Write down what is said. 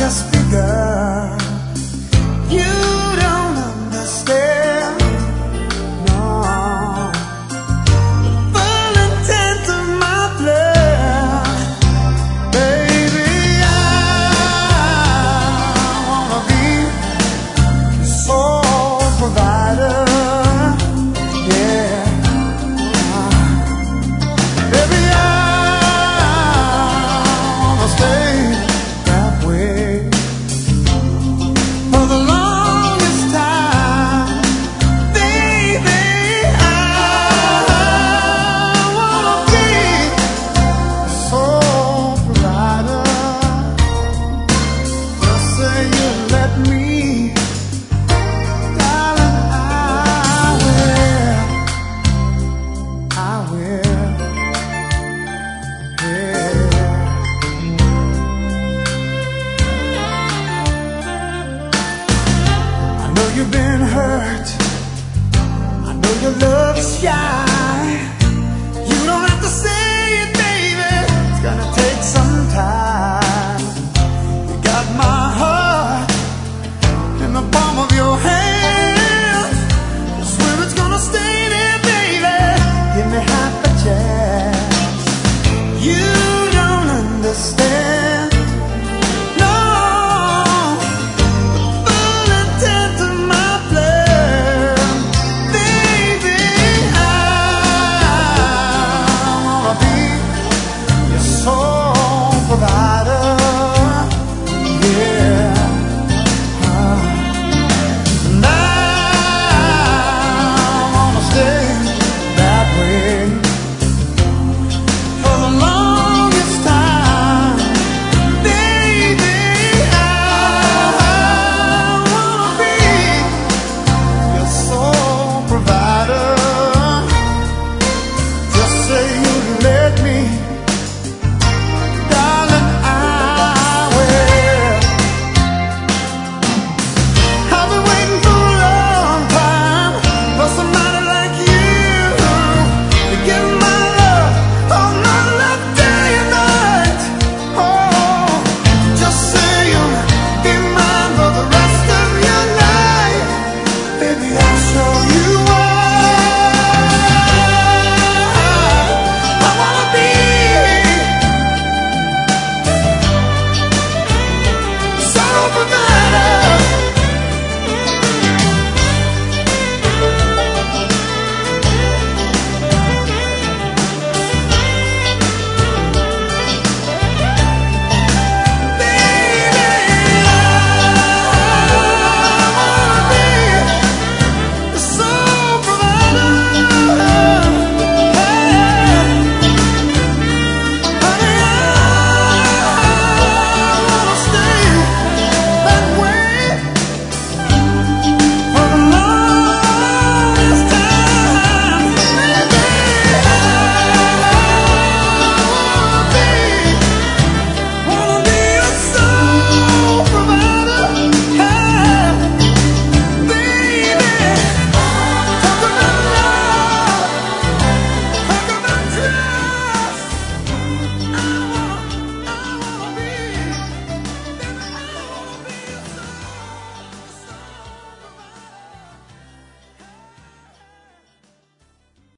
just begun. You don't understand, no, the full intent of my plan. Baby, I wanna be your sole provider. Yeah, baby, I wanna stay that way for the longest time. Baby, I wanna be your sole provider. Just say you let me, darling, I will, yeah. I know you've been hurt, I know your love is shy. You don't have to say it, baby, it's gonna take some time. You got my heart in the palm of your hand. I swear it's gonna stay there, baby. Give me half a chance. You don't understand, no, the full intent of my plan. Baby, I wanna be your sole provider.